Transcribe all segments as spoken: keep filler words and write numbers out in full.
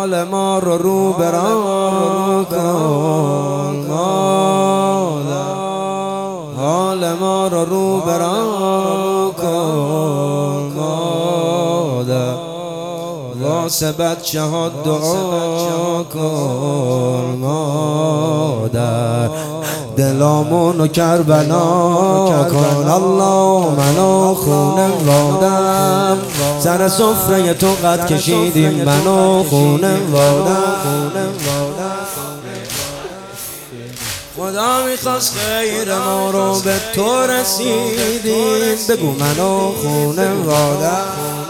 حال ما رو رو برام کن مادر، حال ما رو رو برام کن مادر، واسه بچه ها دعا کن مادر، دلامونو کربلا کن. الله منو خونه وادم، سر سفره تو قد کشیدیم منو خونه وادم. خدا میخواست خیر ما رو به تو رسیدیم، بگو منو خونه وادم،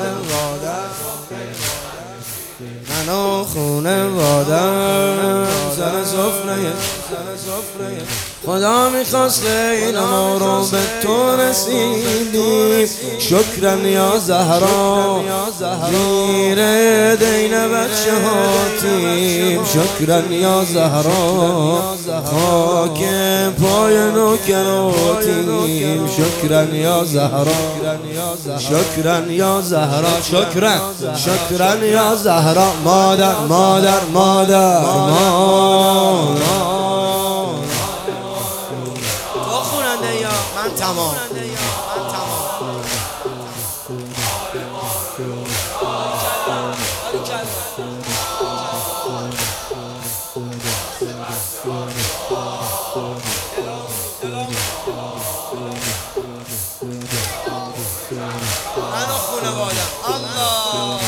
منو خونه وادم، سر سفره خدا میخواست خیر ما رو به تو رسیدیم. شکرن یا زهرا زیر دین بچه هاتیم، شکرن یا زهرا خاک پای نوکراتیم، شکرن یا زهرا، شکرن یا زهرا، شکرن شکرن یا زهرا، مادر مادر مادر مادر. من تمام منو خونوادم. الله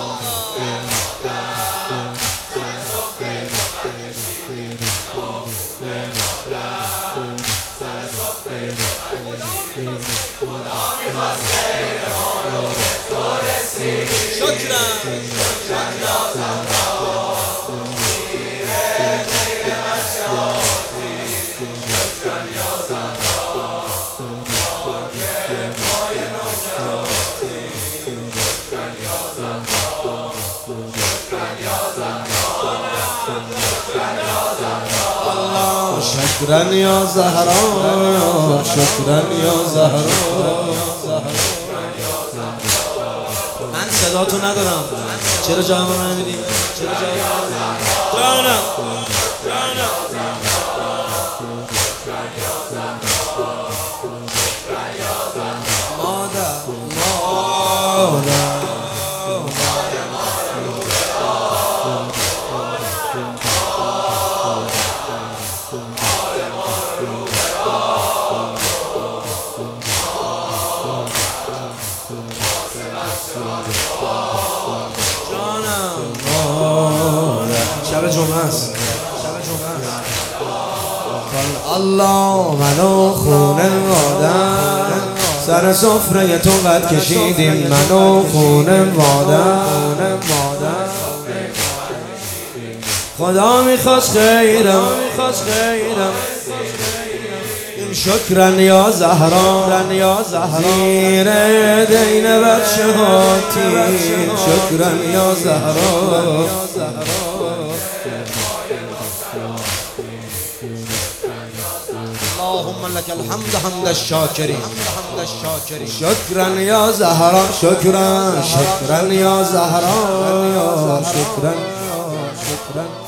شکرن یا زهرا، شکرن یا زهرا. من صدا تو ندارم، چرا جای من نمیدی؟ چرا جای من جانم مادر مادر شب جمعه است. الله منو خونه وادم، سر سفره تو قد کشیدیم منو خونه وادم. خدا میخواست خیرم، شکرن یا زهرا زیر دین بچه هاتیم، شکرن یا زهرا. اللهم لك الحمد حمد الشاکرین، شکرن یا زهرا، شکرن شکرن یا زهرا، شکرن شکرن